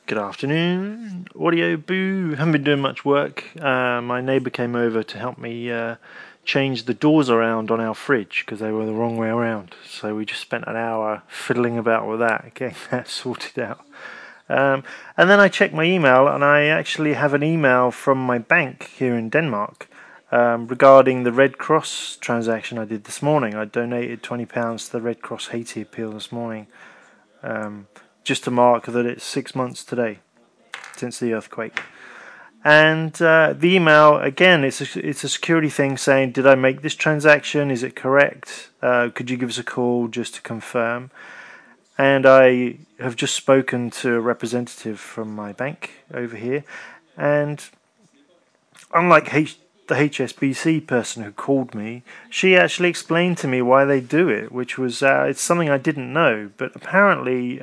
Good afternoon, Audio Boo. Haven't been doing much work. My neighbour came over to help me change the doors around on our fridge because they were the wrong way around. So we just spent an hour fiddling about with that, getting that sorted out. And then I checked my email, and I actually have an email from my bank here in Denmark regarding the Red Cross transaction I did this morning. I donated £20 to the Red Cross Haiti appeal this morning. Just to mark that it's 6 months today since the earthquake. And the email, again, it's a security thing saying, did I make this transaction? Is it correct? Could you give us a call just to confirm? And I have just spoken to a representative from my bank over here. And unlike the HSBC person who called me, she actually explained to me why they do it, which was, it's something I didn't know. But apparently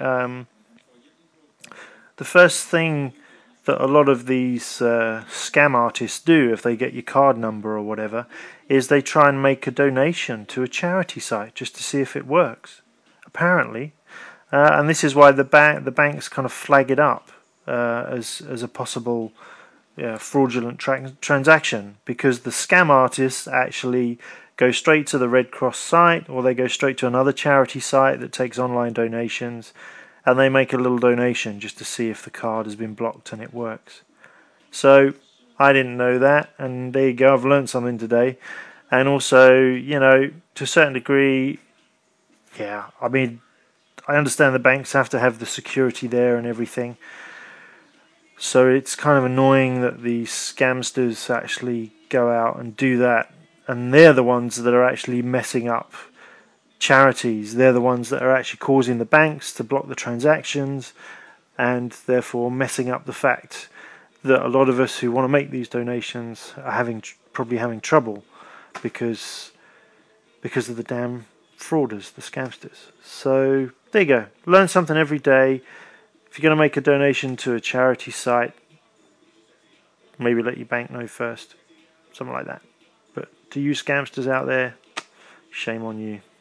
the first thing that a lot of these scam artists do, if they get your card number or whatever, is they try and make a donation to a charity site just to see if it works. Apparently, and this is why the banks kind of flag it up as a possible fraudulent transaction, because the scam artists actually go straight to the Red Cross site, or they go straight to another charity site that takes online donations. And they make a little donation just to see if the card has been blocked and it works. So I didn't know that, and there you go, I've learned something today. And also, to a certain degree, I mean, I understand the banks have to have the security there and everything. So it's kind of annoying that these scamsters actually go out and do that, and they're the ones that are actually messing up charities. They're the ones that are actually causing the banks to block the transactions, and therefore messing up the fact that a lot of us who want to make these donations are probably having trouble because of the damn frauders, the scamsters. So there you go. Learn something every day. If you're going to make a donation to a charity site, maybe let your bank know first, something like that. But to you scamsters out there, shame on you.